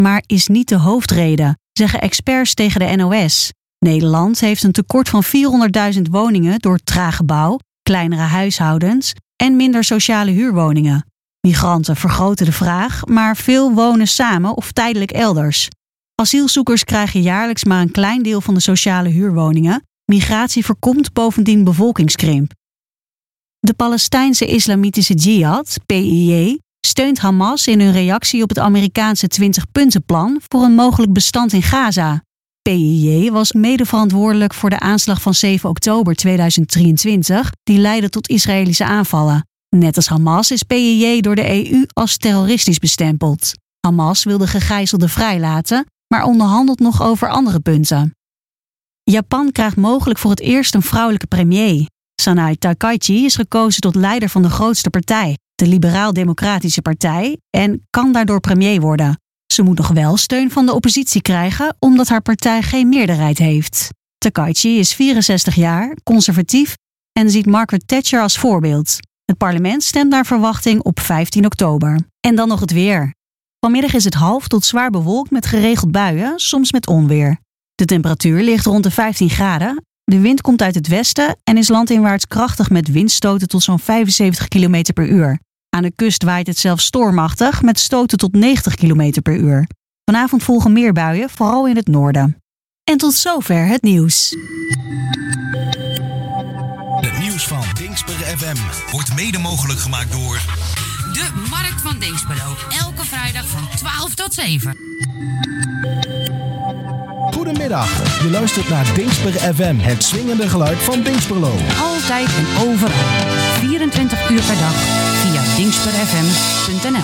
maar is niet de hoofdreden, zeggen experts tegen de NOS. Nederland heeft een tekort van 400.000 woningen door trage bouw, kleinere huishoudens en minder sociale huurwoningen. Migranten vergroten de vraag, maar veel wonen samen of tijdelijk elders. Asielzoekers krijgen jaarlijks maar een klein deel van de sociale huurwoningen. Migratie voorkomt bovendien bevolkingskrimp. De Palestijnse Islamitische Jihad, PIJ, steunt Hamas in hun reactie op het Amerikaanse 20-puntenplan voor een mogelijk bestand in Gaza. PIJ was medeverantwoordelijk voor de aanslag van 7 oktober 2023, die leidde tot Israëlische aanvallen. Net als Hamas is PIJ door de EU als terroristisch bestempeld. Hamas wil de gegijzelden vrijlaten, maar onderhandelt nog over andere punten. Japan krijgt mogelijk voor het eerst een vrouwelijke premier. Sanai Takaichi is gekozen tot leider van de grootste partij, de Liberaal-Democratische Partij, en kan daardoor premier worden. Ze moet nog wel steun van de oppositie krijgen, omdat haar partij geen meerderheid heeft. Takaichi is 64 jaar, conservatief en ziet Margaret Thatcher als voorbeeld. Het parlement stemt naar verwachting op 15 oktober. En dan nog het weer. Vanmiddag is het half tot zwaar bewolkt met geregeld buien, soms met onweer. De temperatuur ligt rond de 15 graden. De wind komt uit het westen en is landinwaarts krachtig met windstoten tot zo'n 75 km per uur. Aan de kust waait het zelfs stormachtig met stoten tot 90 km per uur. Vanavond volgen meer buien, vooral in het noorden. En tot zover het nieuws. Het nieuws van Dingsper FM wordt mede mogelijk gemaakt door de Markt van Dinxperlo. Elke vrijdag van 12 tot 7. Goedemiddag, je luistert naar Dingsper FM, het swingende geluid van Dinxperlo. Altijd en overal. 24 uur per dag via dinxperfm.nl.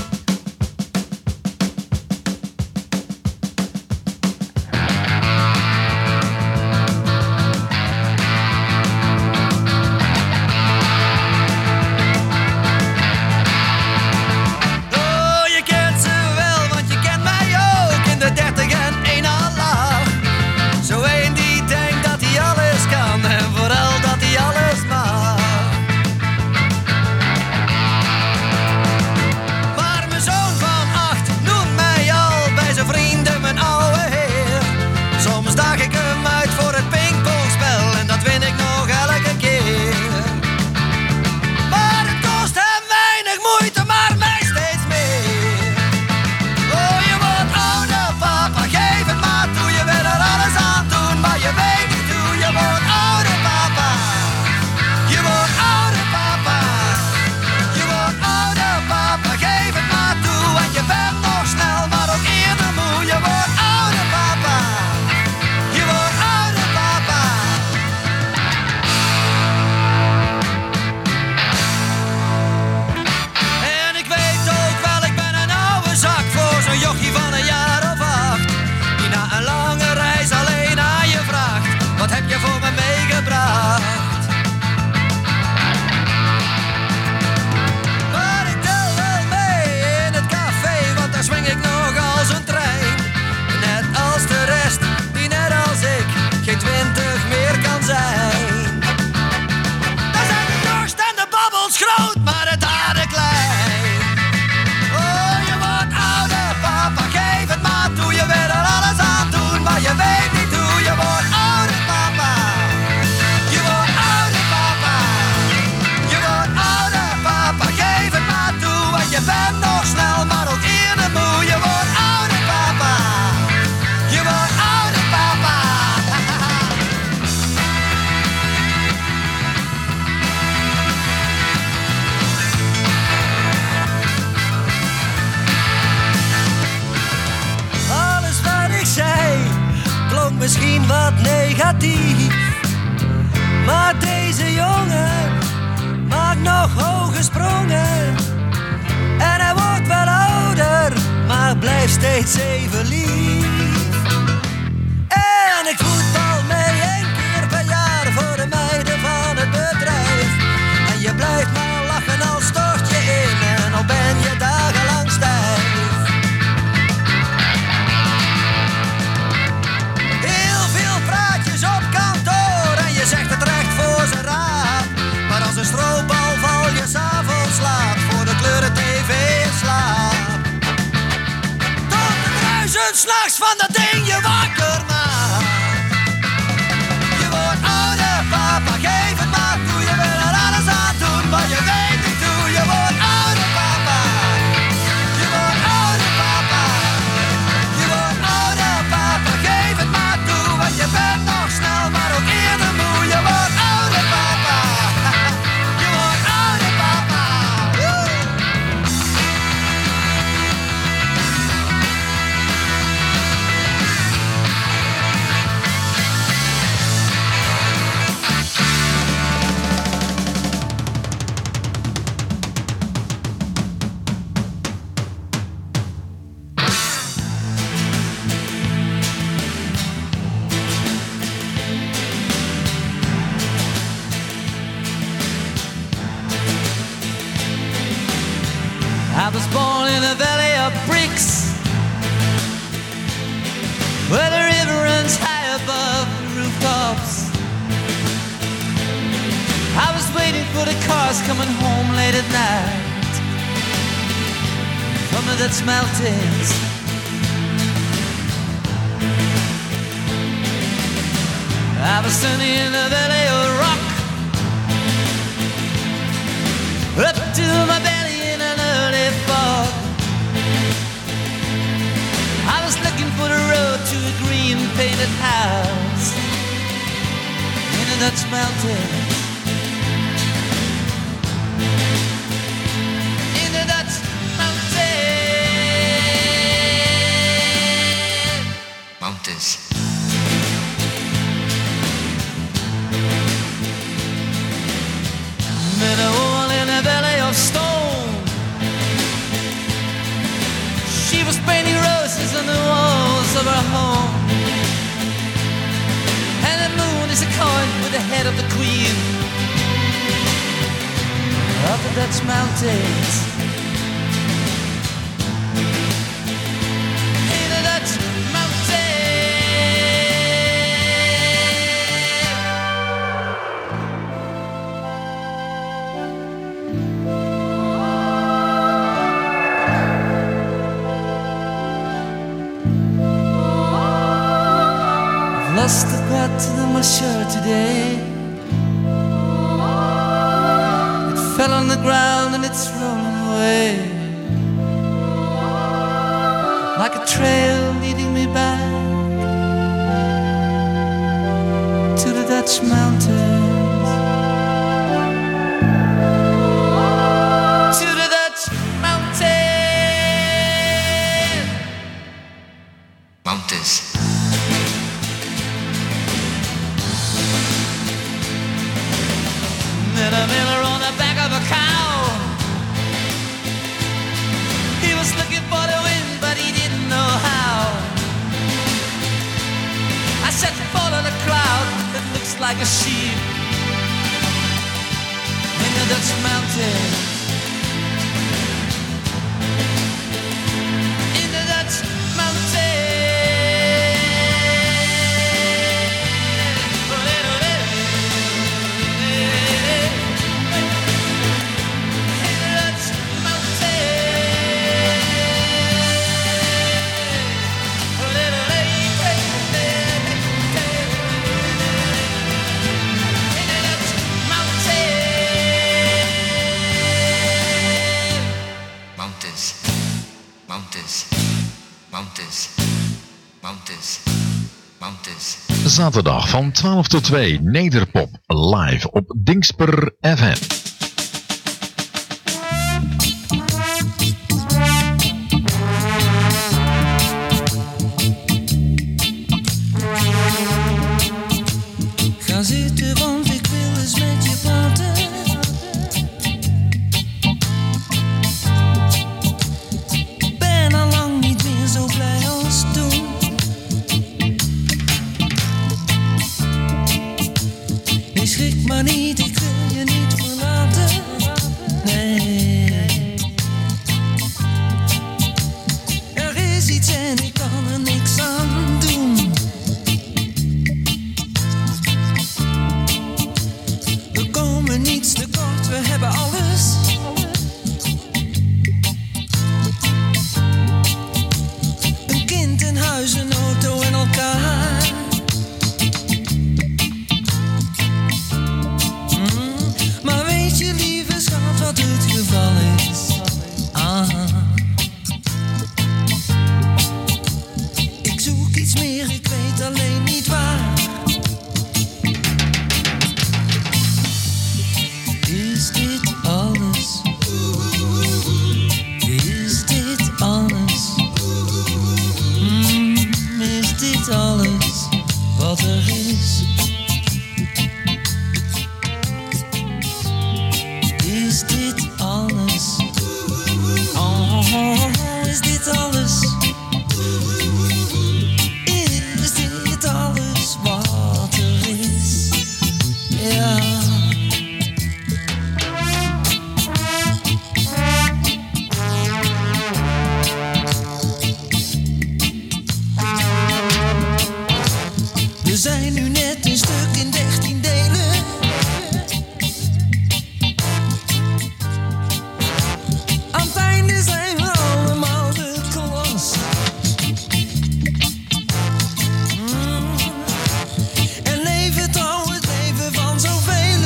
Misschien wat negatief, maar deze jongen maakt nog hoge sprongen. En hij wordt wel ouder, maar blijft steeds even lief. En ik voetbal mee 1 keer per jaar voor de meiden van het bedrijf. En je blijft maar lachen als stort je in, en al ben je dagenlang stijf. Op kantoor en je zegt het recht voor zijn raap. Maar als een stroopbal val je 's avonds laat voor de kleuren tv in slaap. Tot de kunt 's nachts van dat ding je wakker maakt. Je wordt ouder, papa, geef het maar toe. Je wil er alles aan doen, maar je weet niet hoe. Je wordt ouder, papa. Je wordt ouder, papa. Je wordt ouder, papa, geef het maar toe. Want je bent nog snel, maar ook eerder moe. Je wordt ouder, papa. Je wordt ouder, papa. Woe! I was born in a valley of bricks, where the river runs high above the rooftops. I was waiting for the cars coming home late at night from the Dutch mountains. I was standing in a valley of rock, up to my belly in an early fog. I was looking for the road to a green painted house in the Dutch mountains. In the Dutch mountains. Met a woman in a valley of stone. She was painting roses on the walls of her home. And the moon is a coin with the head of the queen of the Dutch mountains. In the Dutch lost the pattern of my shirt today. It fell on the ground and it's rolling away, like a trail leading me back to the Dutch mountains. To the Dutch mountains. Met a miller on the back of a cow. He was looking for the wind, but he didn't know how. I said, fall on a cloud that looks like a sheep in the Dutch mountains. In the Dutch mountains. Zaterdag van 12 tot 2 Nederpop live op Dingsper FM. Ga zitten, want ik wil eens met je praten. Ik ben al lang niet meer zo blij als toen. Je schrik maar niet, ik wil je niet verlaten. Nee. Er is iets en ik kan er niks aan doen. We komen niets tekort, we hebben alles. Een kind en een huis, een auto en elkaar. Maar weet je, lieve schat, wat het geval is? Ik zoek iets meer, ik weet alleen niet waar. Is dit alles? Is dit alles? Is dit alles wat er is? Is dit alles? Oh, is dit alles? Is dit alles wat er is? Ja. We zijn nu net een stuk in 13 delen. Aan het einde zijn we allemaal de klas. En leven trouw het leven van zoveel.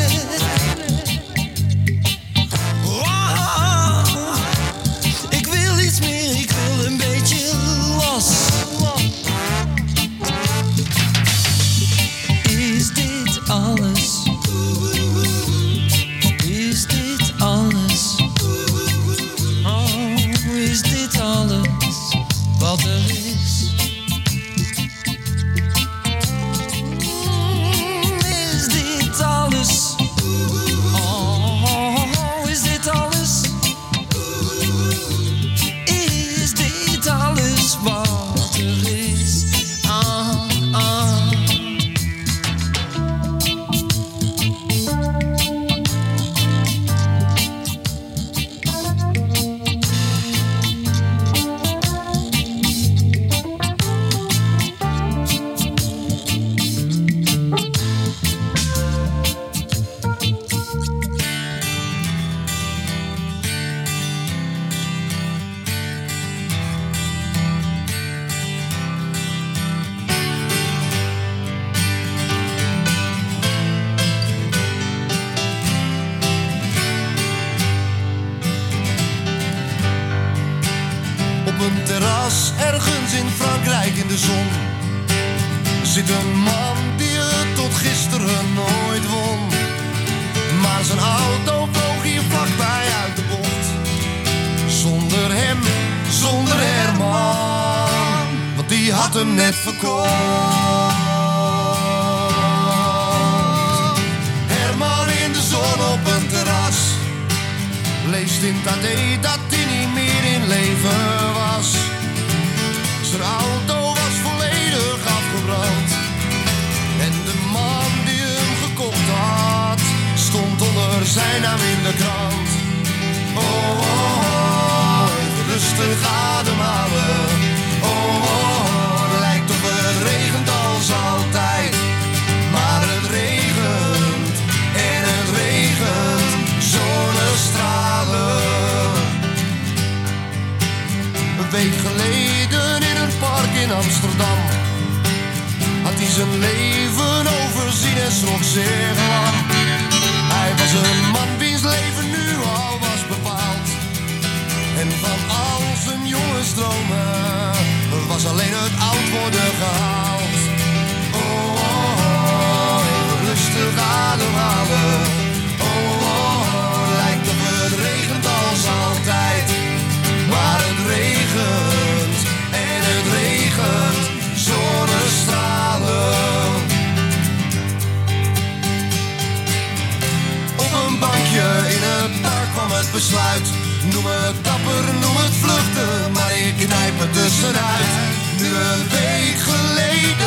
Oh, ik wil iets meer, ik wil een beetje los. Is dit alles? Is dit alles? Oh, is dit alles wat er is? Is dit alles? Oh, is dit alles? Is dit alles wat er is? Op een terras ergens in Frankrijk in de zon zit een man die het tot gisteren nooit won. Maar zijn auto vloog hier vlakbij uit de bocht. Zonder hem, zonder Herman, want die had hem net verkocht. Herman in de zon op een terras leest in het AD dat hij niet meer in leven was. Zijn auto was volledig afgebrand. En de man die hem gekocht had stond onder zijn naam in de krant. Oh, oh, oh, even rustig ademhalen. Oh, oh, oh, lijkt of het regent als altijd. Maar het regent en het regent zonnestralen. Een week geleden in een park in Amsterdam had hij zijn leven overzien en schrok zeer lang. Hij was een man wiens leven nu al was bepaald. En van al zijn jonge stromen was alleen het oud worden gehaald. Oh, oh, oh, even rustig ademhalen. Oh, oh, oh, lijkt of het regent als altijd. Maar het regent en het regent zonnestralen. Op een bankje in het park kwam het besluit. Noem het dapper, noem het vluchten, maar ik knijp het tussenuit. Nu een week geleden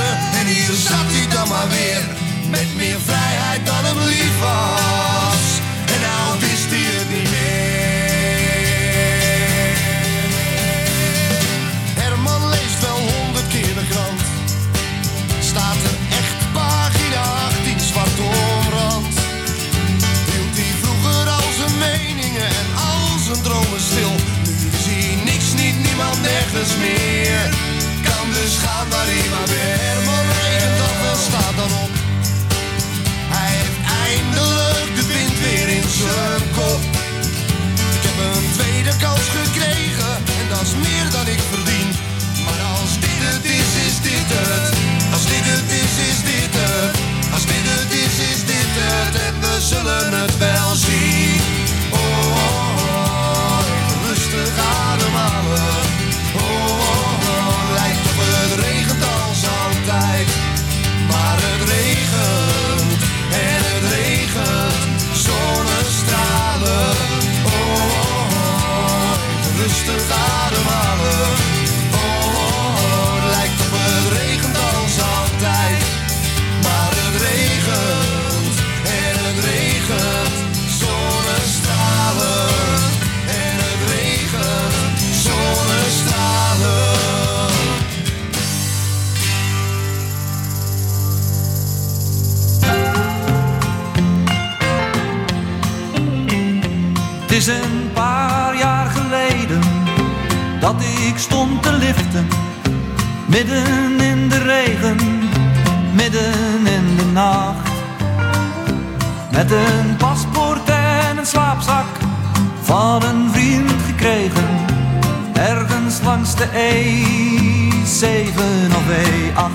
is een paar jaar geleden dat ik stond te liften, midden in de regen, midden in de nacht. Met een paspoort en een slaapzak van een vriend gekregen, ergens langs de E7 of E8.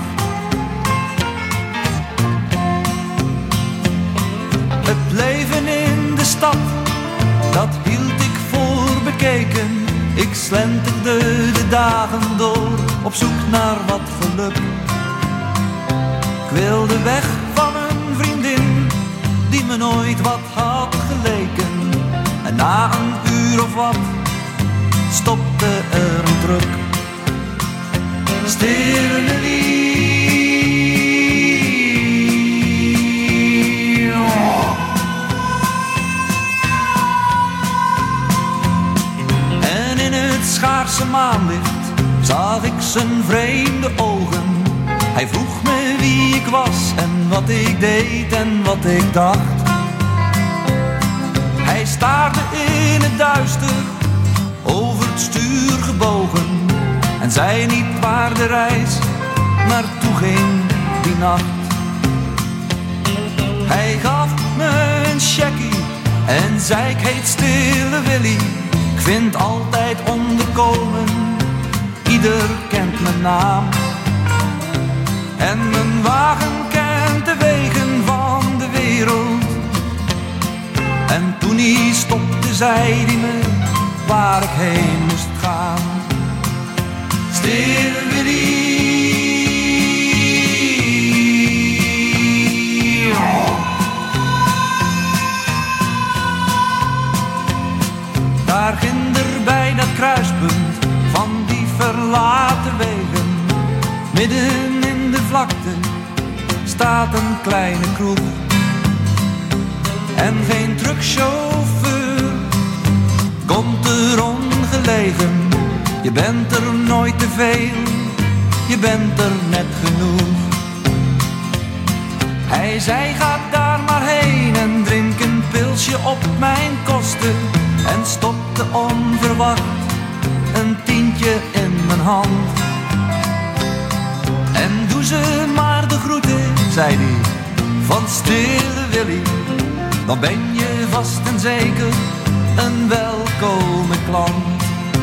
Het leven in de stad, dat hield ik voor bekeken. Ik slenterde de dagen door, op zoek naar wat geluk. Ik wilde weg van een vriendin, die me nooit wat had geleken. En na een uur of wat, stopte er een truck. Stille Willy. En in het schaarse maanlicht zag ik zijn vreemde ogen. Hij vroeg me wie ik was en wat ik deed en wat ik dacht. Hij staarde in het duister, over het stuur gebogen, en zei niet waar de reis naartoe ging die nacht. Hij gaf me een checkie en zei ik heet Stille Willy. Ik vind altijd onderkomen, ieder kent mijn naam. En mijn wagen kent de wegen van de wereld. En toen hij stopte zei hij me waar ik heen moest gaan. Stille Willy. Daar ginder bij dat kruispunt van die verlaten wegen, midden in de vlakte staat een kleine kroeg. En geen truckchauffeur komt er ongelegen. Je bent er nooit te veel, je bent er net genoeg. Hij zei ga daar maar heen en drink een pilsje op mijn kosten. En stopte onverwacht een tientje in mijn hand. En doe ze maar de groeten, zei hij, van Stille Willy. Dan ben je vast en zeker een welkome klant.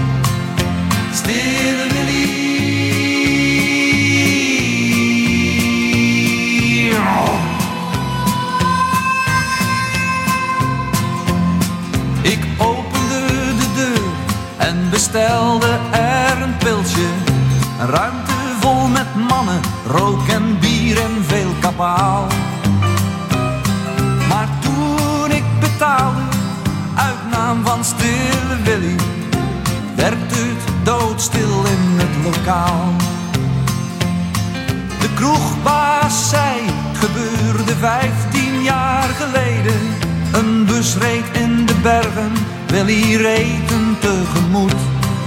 Stille Willy. Ik opende de deur en bestelde er een pilsje. Een ruimte vol met mannen, rook en bier en veel kabaal. Maar toen ik betaalde, uit naam van Stille Willy, werd het doodstil in het lokaal. De kroegbaas zei, het gebeurde 15 jaar geleden. Een bus reed in de bergen, Willy reed hem tegemoet.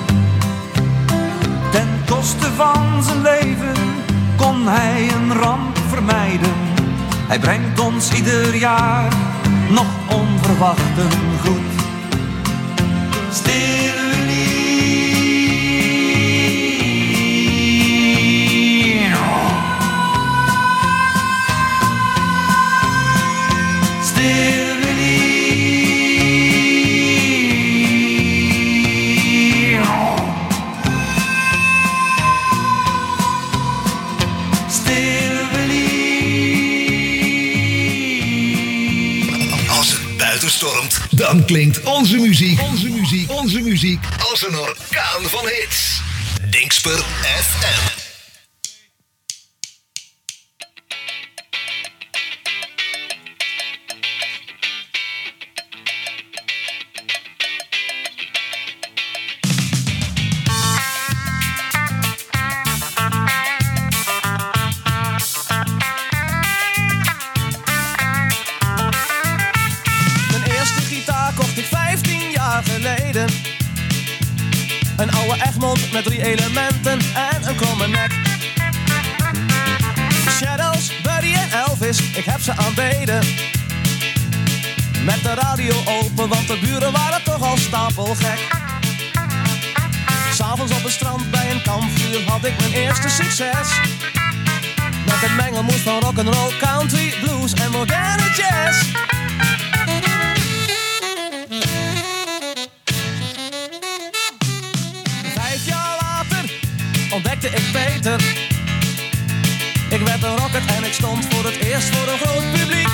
Ten koste van zijn leven kon hij een ramp vermijden. Hij brengt ons ieder jaar nog onverwacht een groet. Stille Willy. Stille Willy. Stille Willy. Als het buiten stormt, Dan klinkt onze muziek als een orkaan van hits. Dingsper FM. Een oude Egmond met 3 elementen en een kromme nek. Shadows, Buddy en Elvis, ik heb ze aanbeden. met de radio open, want de buren waren toch al stapelgek. 'S Avonds op het strand bij een kampvuur had ik mijn eerste succes. Met een mengelmoes van rock'n'roll, country, blues en moderne jazz. Ontdekte ik beter. Ik werd een rocker en ik stond voor het eerst voor een groot publiek.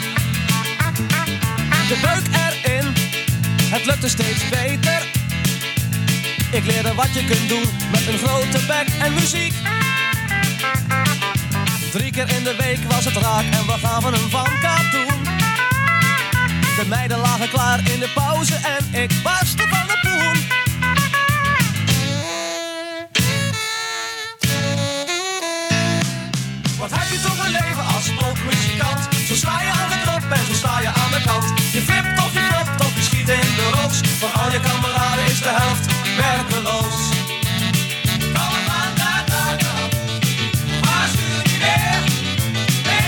De beuk erin, het lukte steeds beter. Ik leerde wat je kunt doen met een grote bek en muziek. 3 keer in de week was het raak en we gaven hem van katoen. De meiden lagen klaar in de pauze en ik barstte van de poen. Wat heb je toch een leven als popmuzikant? Zo sta je aan de top en zo sta je aan de kant. Je flipt of je flopt of je schiet in de roos. Van al je kameraden is de helft werkeloos. Kom aan, maar stuur niet meer. Nee.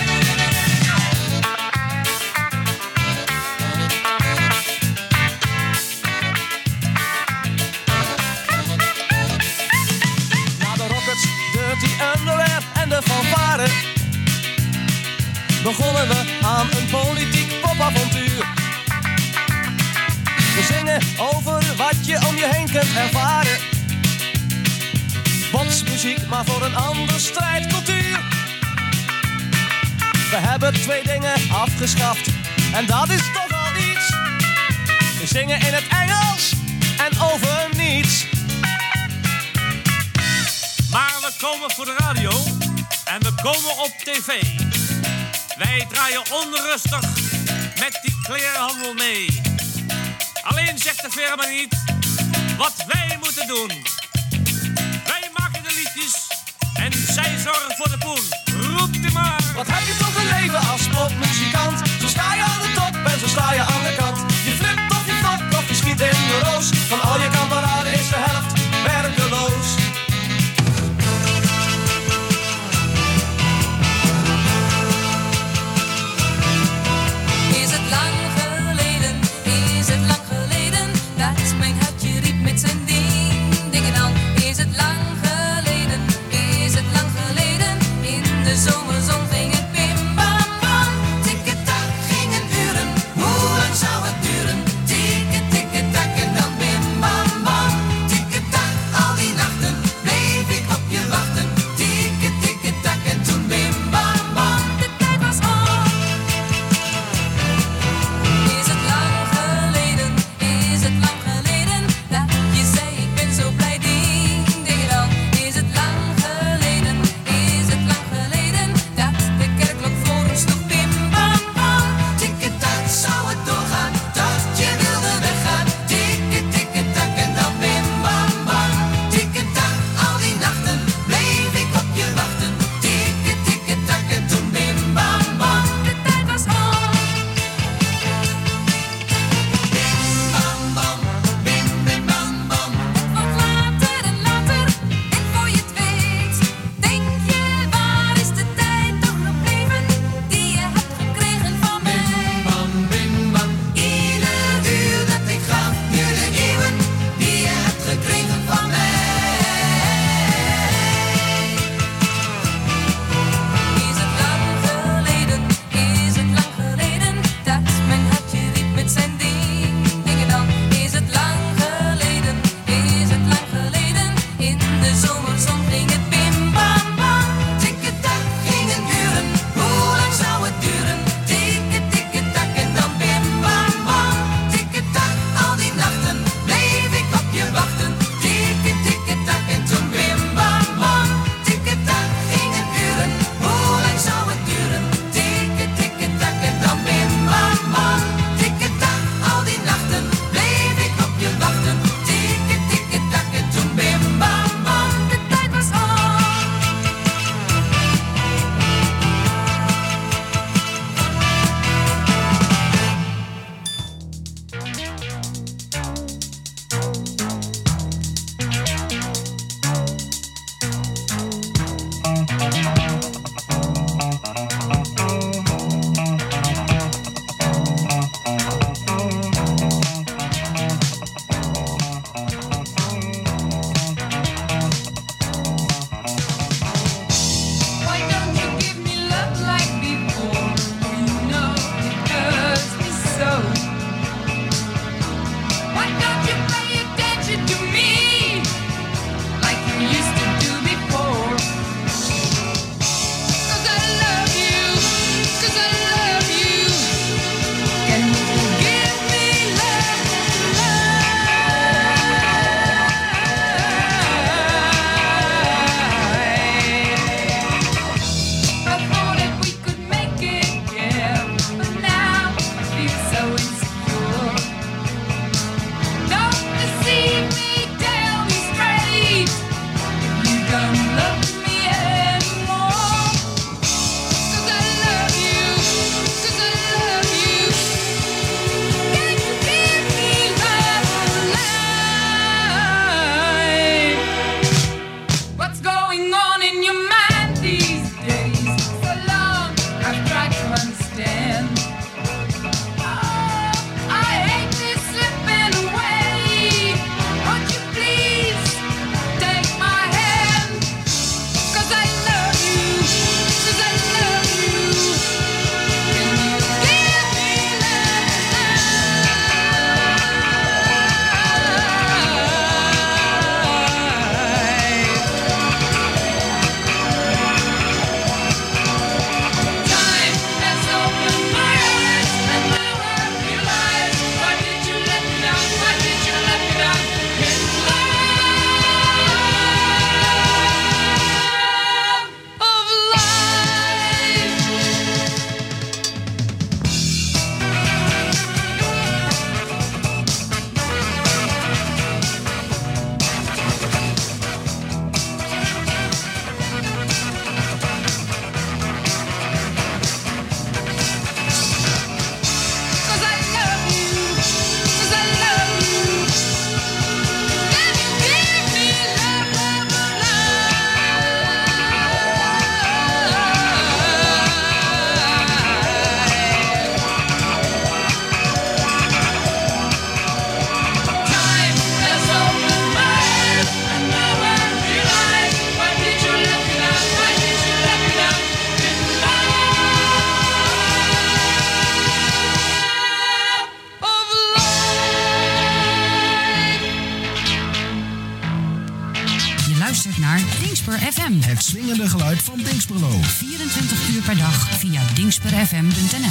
Na de Rockets, Dirty Underwear en de fanfare begonnen we aan een politiek popavontuur. We zingen over wat je om je heen kunt ervaren. Botsmuziek, maar voor een ander strijdcultuur. We hebben 2 dingen afgeschaft en dat is toch al iets. We zingen in het Engels en over niets. Maar we komen voor de radio en we komen op tv. Wij draaien onrustig met die klerenhandel mee. Alleen zegt de firma niet wat wij moeten doen. Wij maken de liedjes en zij zorgen voor de poen. Roept u maar. Wat heb je toch een leven als popmuzikant? Zo sta je aan de top en zo sta je aan de kant. Je flipt of je flopt of je schiet in de roos. Van al je kameraden is de helft werkeloos. Is het lang geleden dat mijn hartje riep met zijn dingen aan? Is het lang geleden in de zomerzon ging het bim bam bam. Tik Dingsper FM. Het swingende geluid van Dingsperlo. 24 uur per dag via dingsperfm.nl.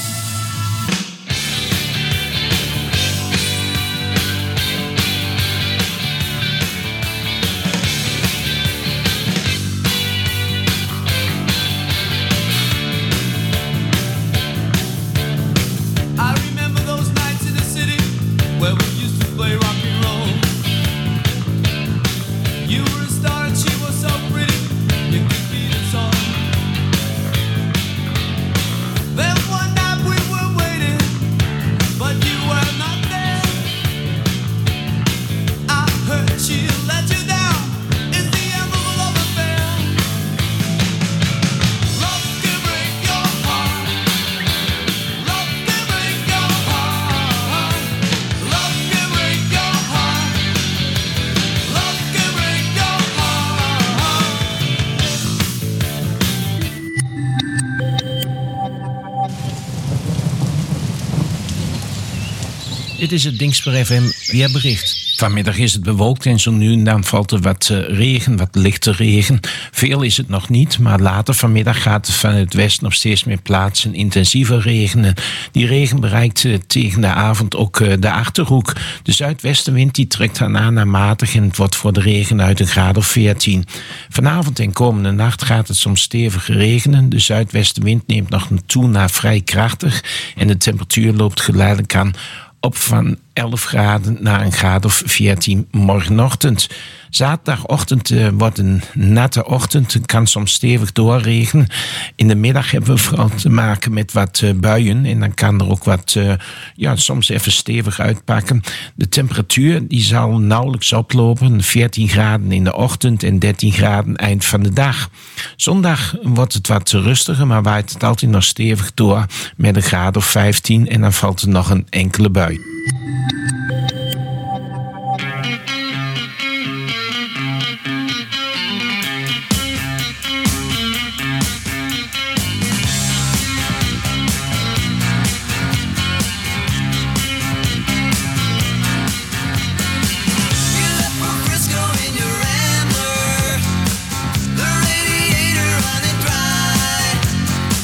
Dit is het Dingsper FM weerbericht. Vanmiddag is het bewolkt en zo nu en dan valt er wat regen, wat lichte regen. Veel is het nog niet, maar later vanmiddag gaat het vanuit het westen op steeds meer plaatsen intensiever regenen. Die regen bereikt tegen de avond ook de Achterhoek. De zuidwestenwind die trekt aan naar matig en het wordt voor de regen uit een graad of 14. Vanavond en komende nacht gaat het soms stevig regenen. De zuidwestenwind neemt nog toe naar vrij krachtig en de temperatuur loopt geleidelijk aan op van 11 graden naar een graad of 14 morgenochtend. Zaterdagochtend wordt een natte ochtend. Het kan soms stevig doorregenen. In de middag hebben we vooral te maken met wat buien. En dan kan er ook wat, soms even stevig uitpakken. De temperatuur die zal nauwelijks oplopen. 14 graden in de ochtend en 13 graden eind van de dag. Zondag wordt het wat rustiger, maar waait het altijd nog stevig door met een graad of 15. En dan valt er nog een enkele bui.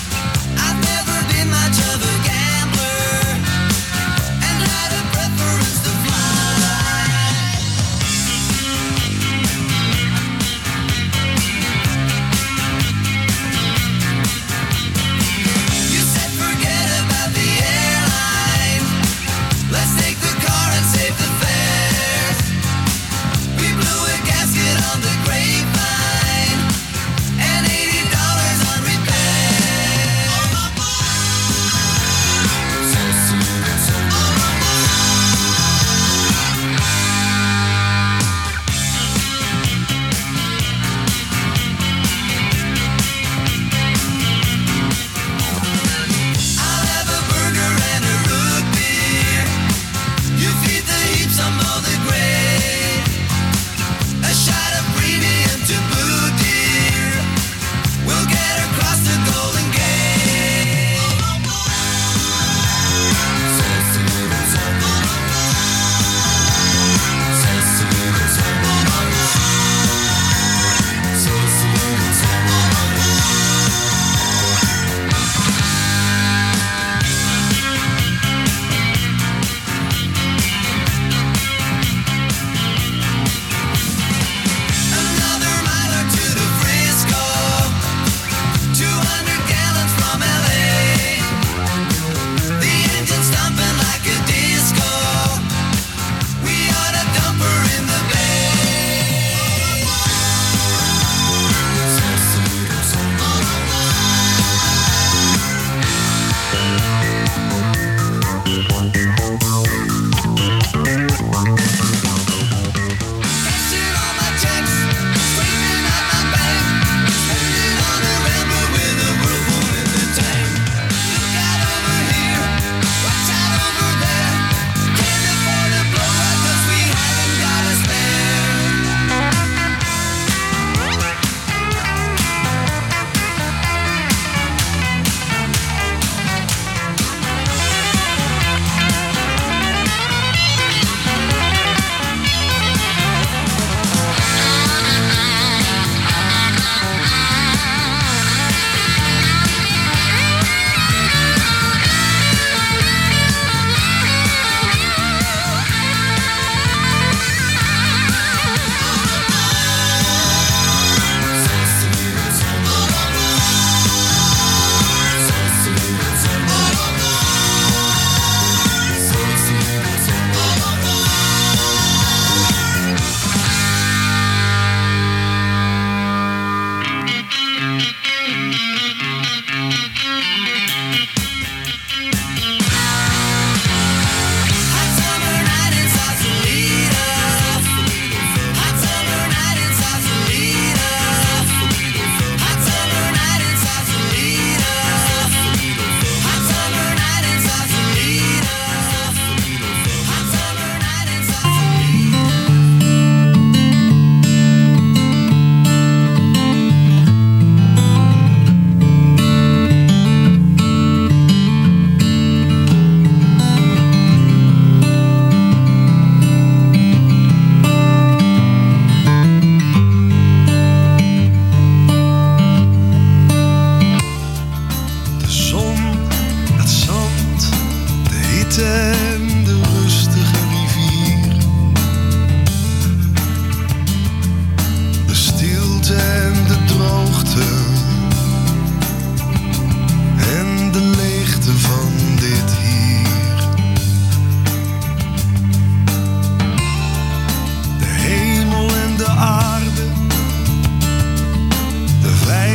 I've never been much of a gambler and had a preference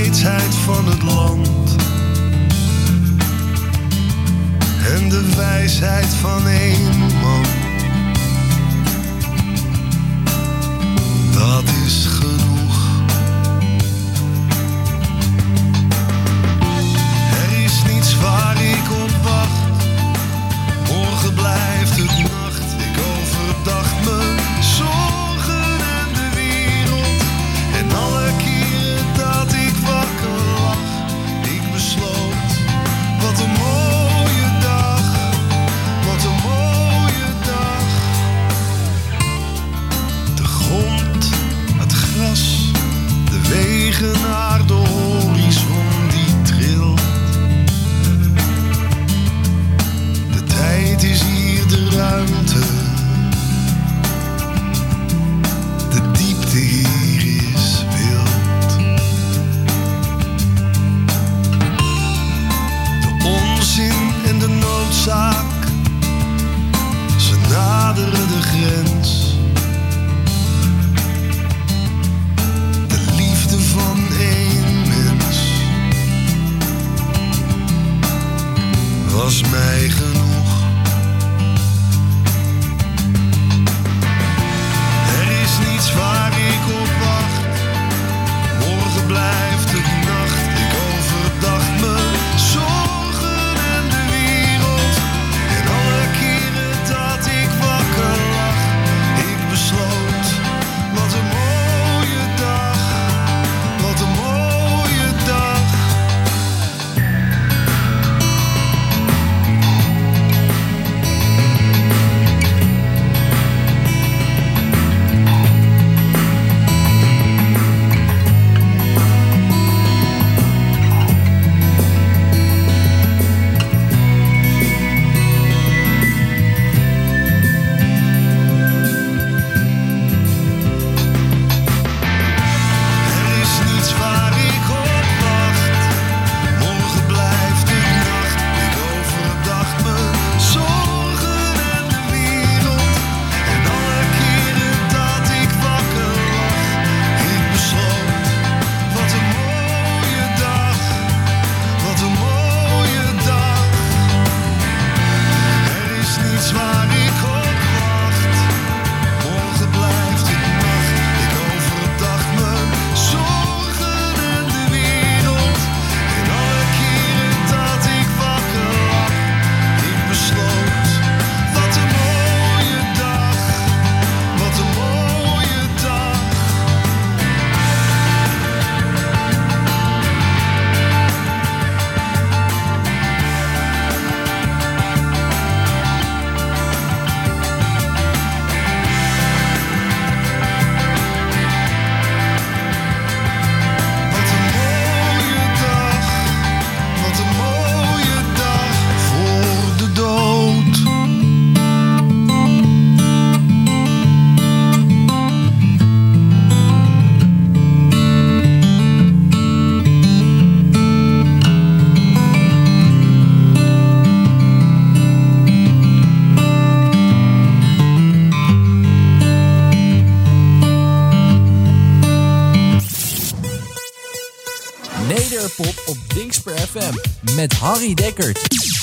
vreedheid van het land en de wijsheid van één man. Dat is genoeg. Er is niets waar ik op wacht. Morgen blijft het nacht. Ik overdacht me zorgen en de wereld. En alle keren dat ik wakker lag, ik besloot, wat een mooie dag, wat een mooie dag. De grond, het gras, de wegen naar de horizon die trilt. De tijd is hier de ruimte, de diepte hier is wild. De onzin en de noodzaak, ze naderen de grens. De liefde van één mens was mij genoeg. Er is niets waar ik op wacht. Morgen blijft het nacht. Ik overdacht me zorgen en de wereld. En alle keren dat ik wakker lag, ik besloot, wat een mooie dag, wat een mooie dag. Er is niets waar ik op wacht. Morgen blijft het nacht. Ik overdacht me zorgen en de wereld. En alle keren dat ik wakker lag, ik besloot, wat een mooie dag, wat een mooie dag. Er is niets waar ik op wacht. Morgen blijft het nacht. Ik overdacht me zorgen en de wereld. En alle keren dat ik wakker lag, ik besloot, wat een mooie dag, wat een mooie dag. Wat een mooie dag, wat een mooie dag voor de dood. Nederpop op Dingsper FM met Harry Dekkert.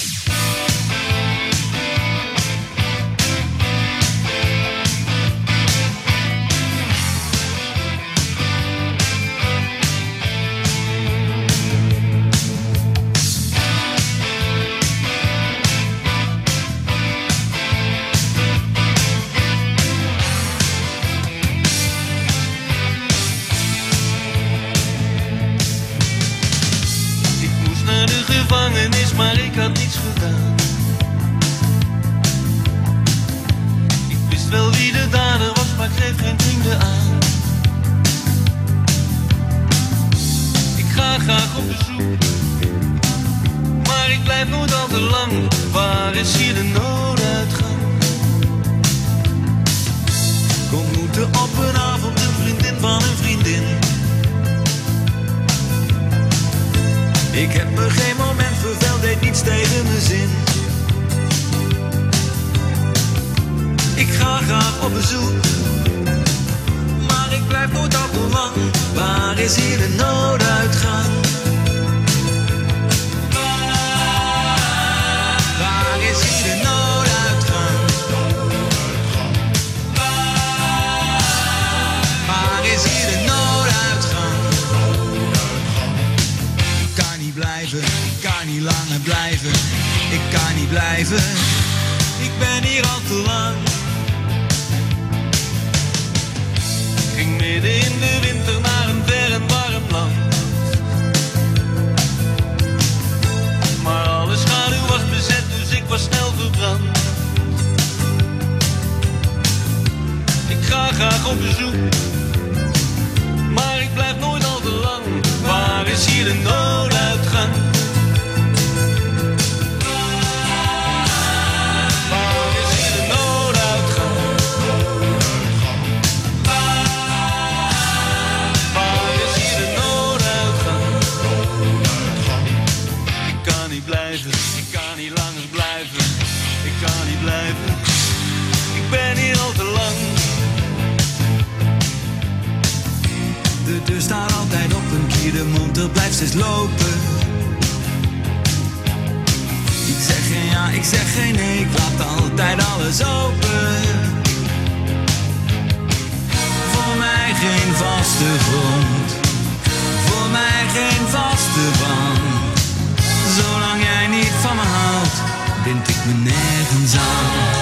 Ik moest naar de gevangenis, maar ik had niets gedaan. Ik wist wel wie de dader was, maar ik greep geen vrienden aan. Ik ga graag op bezoek, maar ik blijf nooit al te lang. Waar is hier de nooduitgang? Ik ontmoette op een avond een vriendin van een vriendin. Ik heb me geen moment verveld, deed niets tegen mijn zin. Ik ga graag op bezoek, maar ik blijf nooit al te lang. Waar is hier de nooduitgang? blijven, ik kan niet langer blijven. Ik kan niet blijven, ik ben hier al te lang. Ging midden in de winter naar een ver en warm land. Maar alle schaduw was bezet, dus ik was snel verbrand. Ik ga graag op bezoek, maar ik blijf nooit al te lang. Waar is hier de nooduitgang? Waar is hier de nooduitgang? Waar is hier de nooduitgang? Ik kan niet blijven, ik kan niet langer blijven. Ik kan niet blijven, ik ben hier al te lang. De deur staat altijd op een kier, de motor blijft steeds lopen. Ik zeg geen ja, ik zeg geen nee, ik laat altijd alles open. Voor mij geen vaste grond, voor mij geen vaste band. Zolang jij niet van me houdt, bind ik me nergens aan.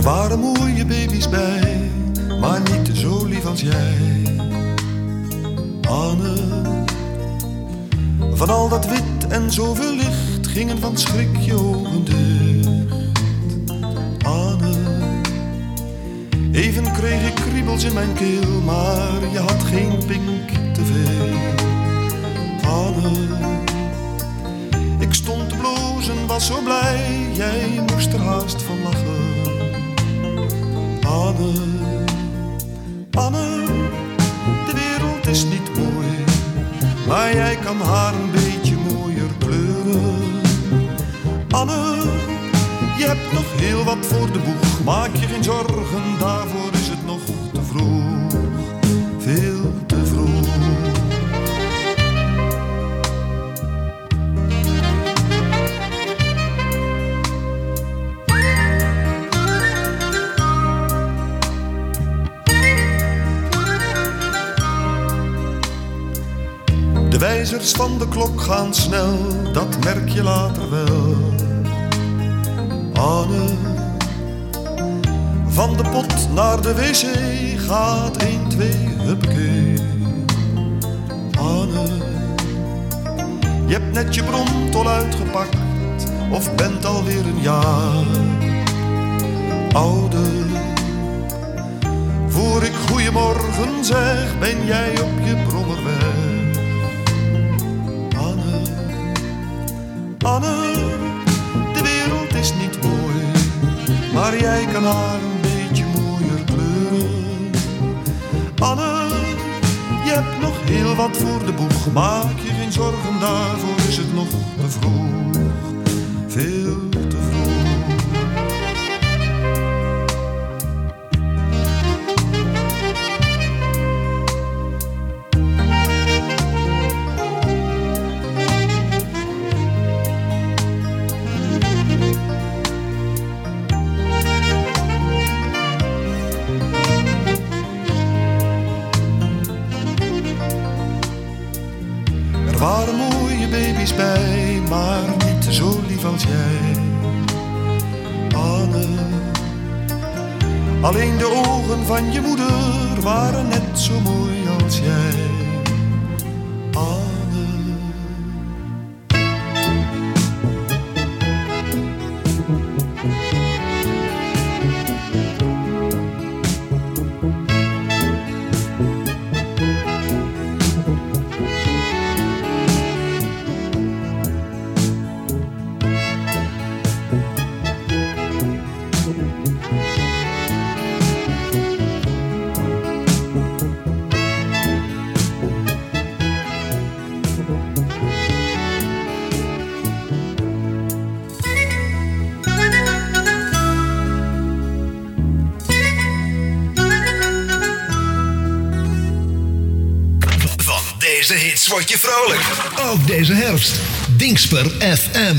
waren mooie baby's bij, maar niet zo lief als jij. Anne, van al dat wit en zoveel licht gingen van schrik je ogen dicht. Anne, even kreeg ik kriebels in mijn keel, maar je had geen pink te veel. Anne, ik stond te blozen, was zo blij, jij moest er haast van lachen. Anne, Anne, de wereld is niet mooi, maar jij kan haar een beetje mooier kleuren. Anne, je hebt nog heel wat voor de boeg, maak je geen zorgen, daarvoor is het nog te vroeg, veel te vroeg. De wijzers van de klok gaan snel, dat merk je later wel. Anne, van de pot naar de wc gaat 1, 2, huppakee. Anne, je hebt net je bromtol uitgepakt of bent alweer een jaar ouder. Voor ik goeiemorgen zeg, ben jij op je brommer weg. Anne, Anne, de wereld is niet mooi, maar jij kan haar een beetje mooier kleuren. Anne, je hebt nog heel wat voor de boeg, maak je geen zorgen, daarvoor is het nog te vroeg, veel te vroeg. Er waren mooie baby's bij, maar niet zo lief als jij. Anne, alleen de ogen van je moeder waren net zo mooi als jij. Anne. Deze hits word je vrolijk. Ook deze herfst. Dingsper FM.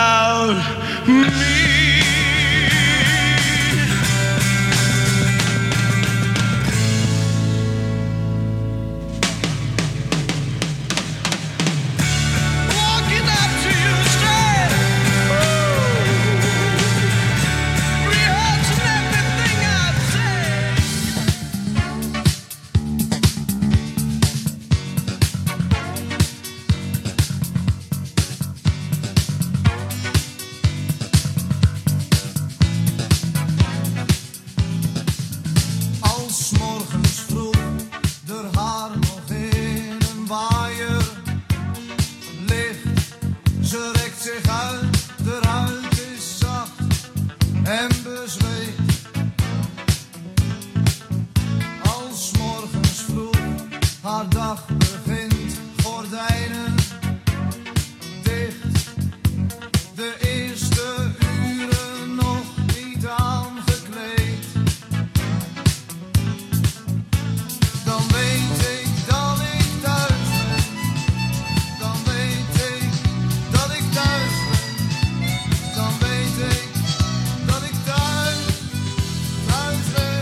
without me. Walking up to you straight, rehearsing everything I'd say. Als 's morgens vroeg er haar nog in een waaier ligt, ze rekt zich uit, de huid is zacht en bezweet. Als 's morgens vroeg haar dag begint, gordijnen dicht, de eerste uren nog niet aangekleed. Dan weet ik dat ik thuis ben. Dan weet ik dat ik thuis ben. Dan weet ik dat ik thuis ben.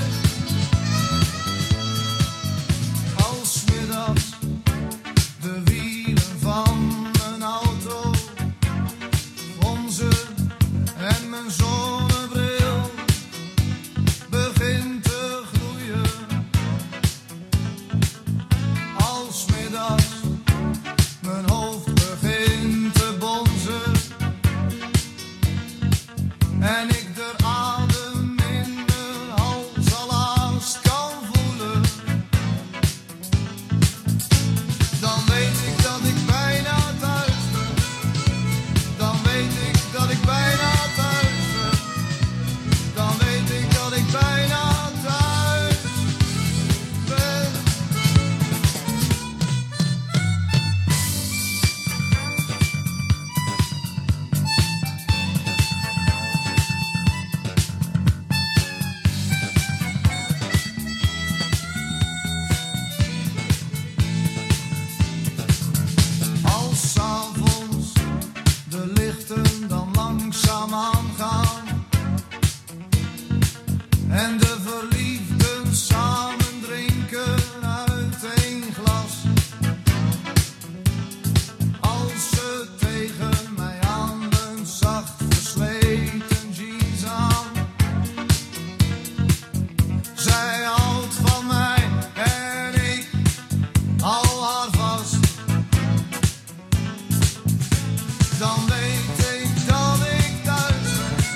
Als 's middags de wielen van mijn auto gonzen en mijn zonnebril begint te gloeien. Als 's middags mijn hoofd begint te bonzen en ik de adem in mijn hals al haast kan voelen, dan weet ik dat ik bijna thuis ben. Dan weet ik dat ik bijna thuis ben. Dan weet ik dat ik bijna thuis ben. Als 's avonds de lichten dan langzaam aangaan en de verliefden samen drinken uit één glas. Als ze tegen mij aan hun zacht versleten jeans aan. Zij houdt van mij en ik hou haar vast. Dan weet ik dat ik thuis ben.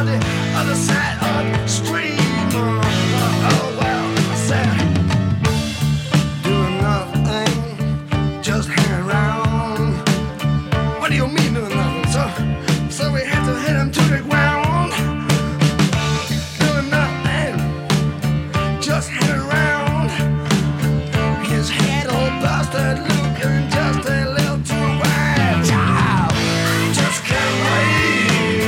on the other side of the stream. Oh well, I said, doing nothing, just hang around. What do you mean doing nothing? So we had to hit him to the ground. Doing nothing, just hang around. His head all busted, looking just a little too wide. Child, just can't wait.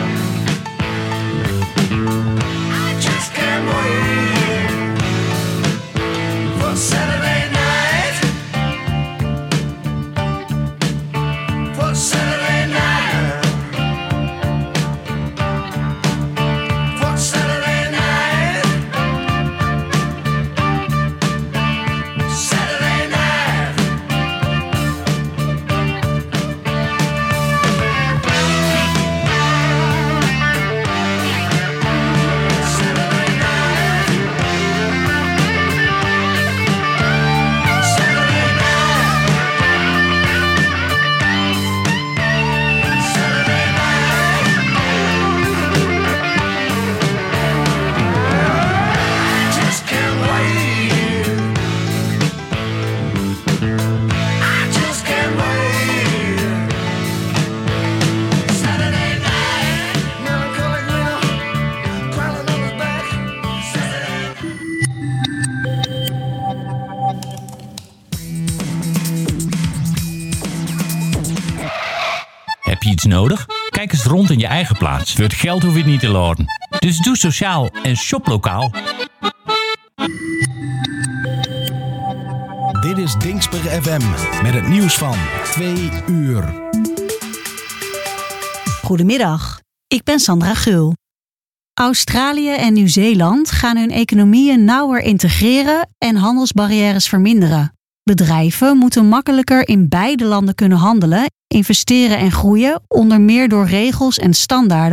I just can't wait for Saturday night. For Saturday night. For Saturday night. Saturday night. Just can't wait. I just can't wait. Saturday night. Melancholy Reno, crawling on his back. Heb je iets nodig? Kijk eens rond in je eigen plaats. Voor het geld hoef je het niet te laden. Dus doe sociaal en shop lokaal. Dit is Dingsper FM met het nieuws van 2 uur. Goedemiddag, ik ben Sandra Geul. Australië en Nieuw-Zeeland gaan hun economieën nauwer integreren en handelsbarrières verminderen. Bedrijven moeten makkelijker in beide landen kunnen handelen, investeren en groeien, onder meer door regels en standaarden